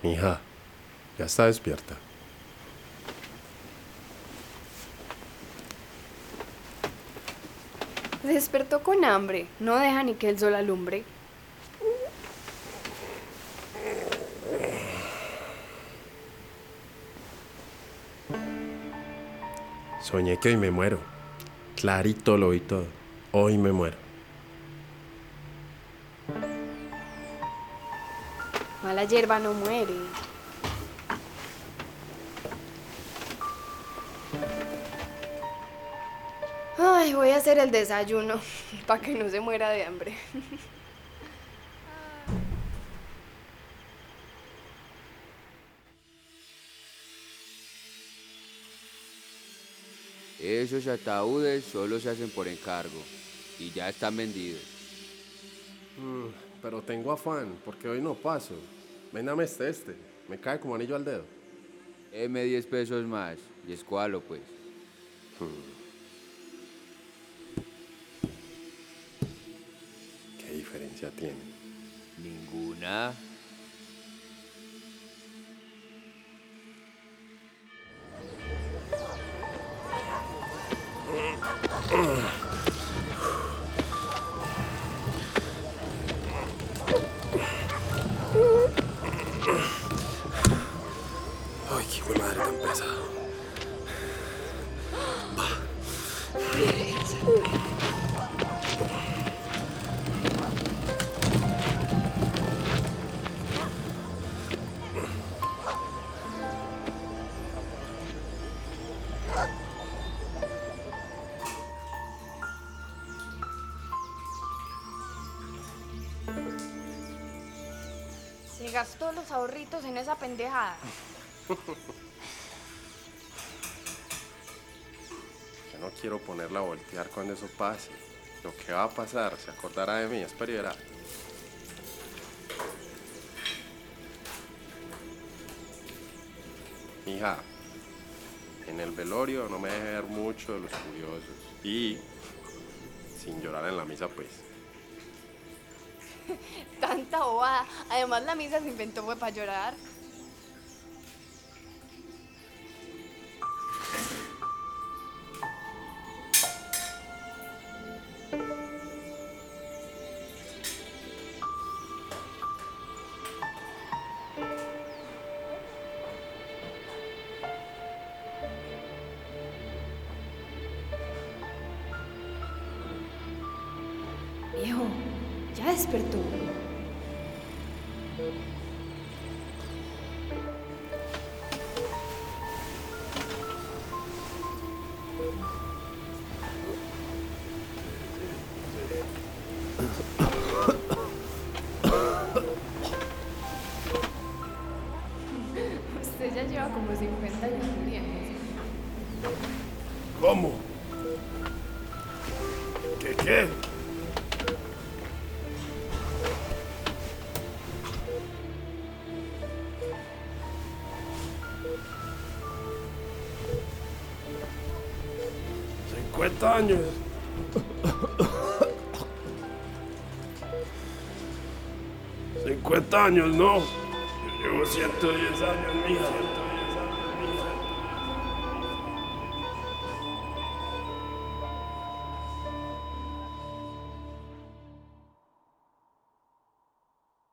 Mija, ya está despierta. Despertó con hambre. No deja ni que el sol alumbre. Soñé que hoy me muero. Clarito lo vi todo. Hoy me muero. Mala hierba no muere. Ay, voy a hacer el desayuno para que no se muera de hambre. Esos ataúdes solo se hacen por encargo y ya están vendidos. Pero tengo afán, porque hoy no paso. Véndame este. Me cae como anillo al dedo. Deme 10 pesos más y escualo pues. ¿Qué diferencia tiene? Ninguna. Ay, qué hijo de madre tan pesado. Se gastó los ahorritos en esa pendejada. Yo no quiero ponerla a voltear cuando eso pase. Lo que va a pasar, se acordará de mí, espera y verá. Hija, en el velorio no me deje ver mucho de los curiosos. Y sin llorar en la misa, pues. Tanta bobada. Además, la misa se inventó fue para llorar. Viejo, ya despertó. Usted ya lleva como 50 años muriéndose. ¿Cómo? ¿Qué? 50 años. 50 años, no. Yo llevo 110 años, mija.